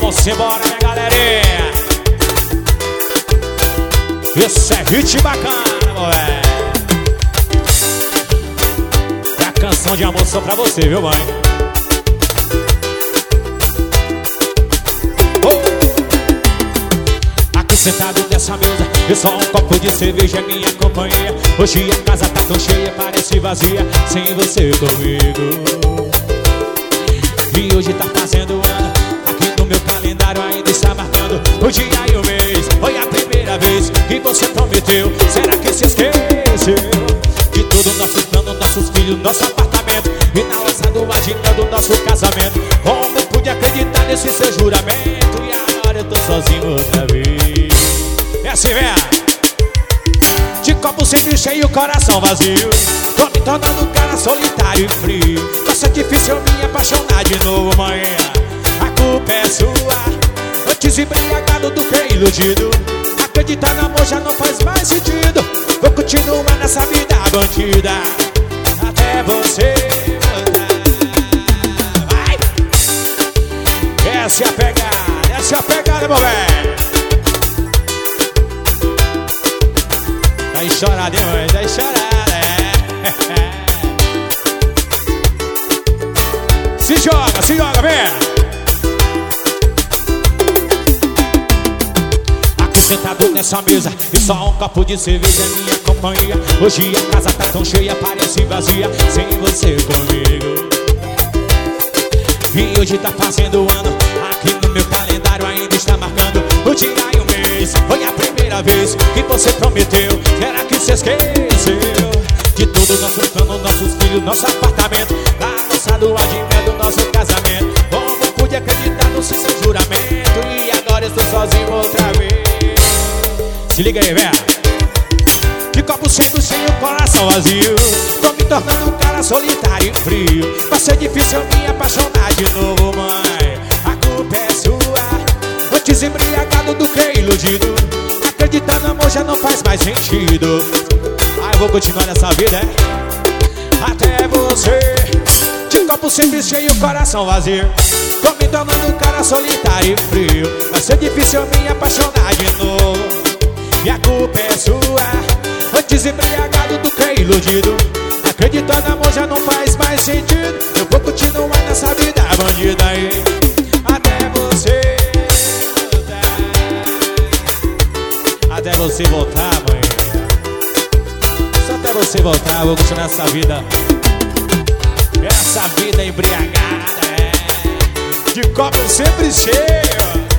Vamos embora, minha galerinha. Esse é hit bacana, moleque. É a canção de amor só pra você, viu, mãe? Aqui sentado nessa mesa, e só um copo de cerveja é minha companhia. Hoje a casa tá tão cheia, parece vazia, sem você comigo. E hoje tá fazendo ano, aqui no meu calendário ainda está marcando o dia e o mês. Foi a primeira vez que você prometeu. Será que se esqueceu de tudo, nossos planos, nossos filhos, nosso apartamento e na alça do agenda do nosso casamento? Como pude acreditar nesse seu juramento? E agora eu tô sozinho outra vez. É assim, vem. De copo sempre cheio, coração vazio. Tô me tornando um cara solitário e frio. Vai ser difícil eu me apaixonar de novo, manhã. A culpa é sua. Antes embriagado do que iludido. Acreditar no amor já não faz mais sentido. Vou continuar nessa vida bandida até você voltar. Vai! Essa é a pegada, meu velho. Daí chorada, hein, mãe? Daí chorada, é. Se joga, vem. Aqui sentado nessa mesa, e só um copo de cerveja é minha companhia. Hoje a casa tá tão cheia, parece vazia, sem você comigo. E hoje tá fazendo ano, aqui no meu calendário ainda está marcando o dia e o mês. Foi a primeira vez que você prometeu. Será que se esqueceu de tudo, nossos planos, nossos filhos, nosso apartamento, da nossa lua de mel do nosso casamento? Como pude acreditar no seu juramento? E agora estou sozinho outra vez. Se liga aí, velho. De copo sempre cheio, coração vazio. Tô me tornando um cara solitário e frio. Vai ser difícil eu me apaixonar de novo, mãe. A culpa é sua. Antes embriagado do que iludido. Acreditar no amor já não faz mais sentido. Ah, eu vou continuar nessa vida, é? Até você. De copo sempre cheio, coração vazio. Tô me tornando um cara solitário e frio. Vai ser difícil eu me apaixonar de novo. E a culpa é sua. Antes embriagado do que iludido. Acreditar no amor já não faz mais sentido. Eu vou continuar nessa vida bandida aí até você voltar. Até você voltar, mãe. Só até você voltar, eu vou continuar essa vida. Essa vida embriagada, é. De copo sempre cheio.